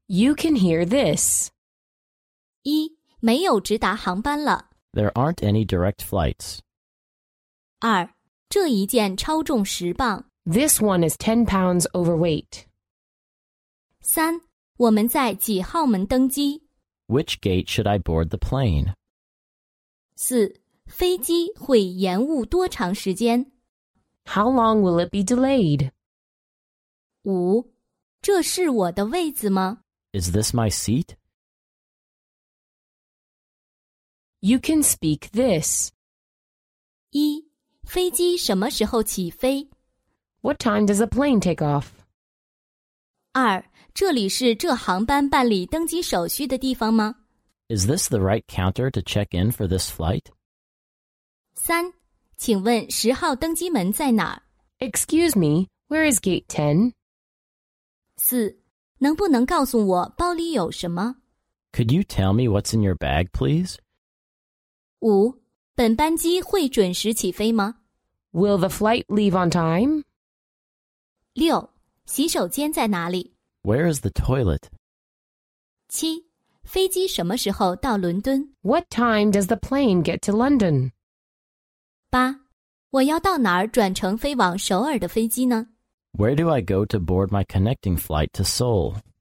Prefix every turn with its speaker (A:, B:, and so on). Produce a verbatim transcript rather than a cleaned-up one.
A: You can hear this.
B: 一、没有直达航班了。
C: There aren't any direct flights.
B: 二、这一件超重十磅。
A: This one is ten pounds overweight.
B: 三、我们在几号门登机？
C: Which gate should I board the plane?
B: 四、飞机会延误多长时间？
A: How long will it be delayed?
B: 五、这是我的位子吗？
C: Is this my seat?
A: You can speak this.
B: 一、飞机什么时候起飞？
A: What time does a plane take off?
B: 二、这里是这航班办理登机手续的地方吗？
C: Is this the right counter to check in for this flight?
B: 三、请问十号登机门在哪儿？
A: Excuse me, where is gate ten?
B: 四、能不能告诉我包里有什么？
C: Could you tell me what's in your bag, please?
B: 五、本班机会准时起飞吗？
A: Will the flight leave on time?
B: 六、洗手间在哪里？
C: Where is the toilet?
B: 七、飞机什么时候到伦敦？
A: What time does the plane get to London?
B: 八、我要到哪儿转乘飞往首尔的飞机呢？
C: Where do I go to board my connecting flight to Seoul?